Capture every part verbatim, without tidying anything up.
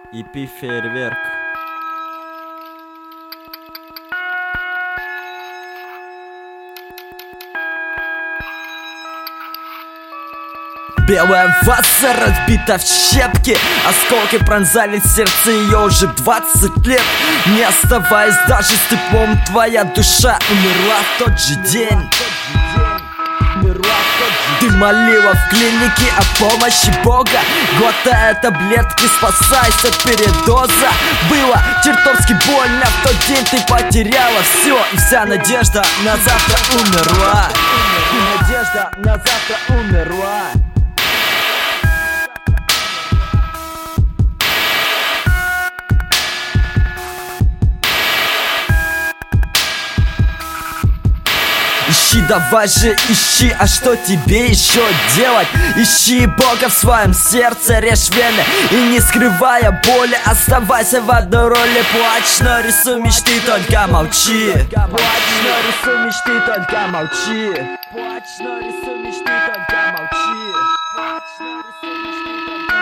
и пи фейерверк. Белая ваза разбита в щепки, осколки пронзали сердце ее уже двадцать лет. Не оставаясь даже с теплом, твоя душа умерла в тот же день. Ты молила в клинике о помощи Бога, глотая таблетки, спасаясь от передоза. Было чертовски больно, в тот день ты потеряла все, и вся надежда на завтра умерла. И надежда на завтра умерла. Ищи, давай же ищи, а что тебе еще делать? Ищи Бога в своем сердце, режь вены и не скрывая боли, оставайся в одной роли. Плачь, но рисуй мечты, только молчи. Плачь, но рисуй мечты, только молчи. Плачь, но рисуй мечты, только молчи. Плачь, но рисуй мечты, только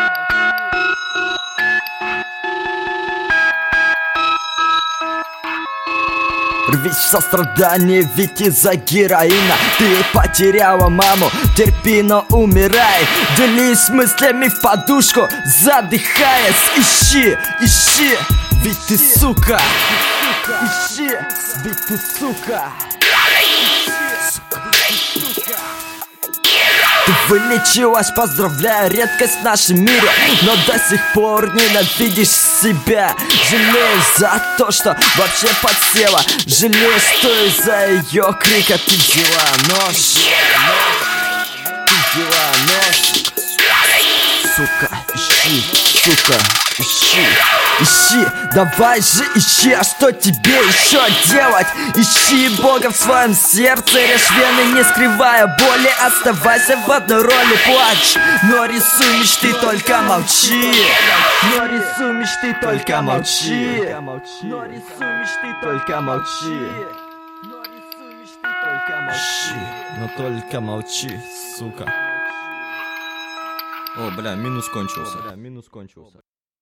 рвись в сострадание, ведь из-за героина ты потеряла маму. Терпи, но умирай. Делись мыслями в подушку, задыхаясь. Ищи, ищи, ведь ты сука. Ищи, ведь ты сука. Ты вылечилась, поздравляю, редкость в нашем мире, но до сих пор ненавидишь себя. Жалеешь за то, что вообще подсела. Жалеешь, что из-за ее крика ты взяла нож. Ты взяла нож. Сука, ищи, сука, ищи. Ищи, давай же ищи, а что тебе еще делать? Ищи Бога в своем сердце, режь вены, не скрывая боли, оставайся в одной роли. Плачь, но рисуй мечты, только молчи. Но рисуй мечты, только молчи. Но рисуй мечты, только молчи. Ищи, но только молчи, сука. О, бля, минус кончился. Бля, минус кончился.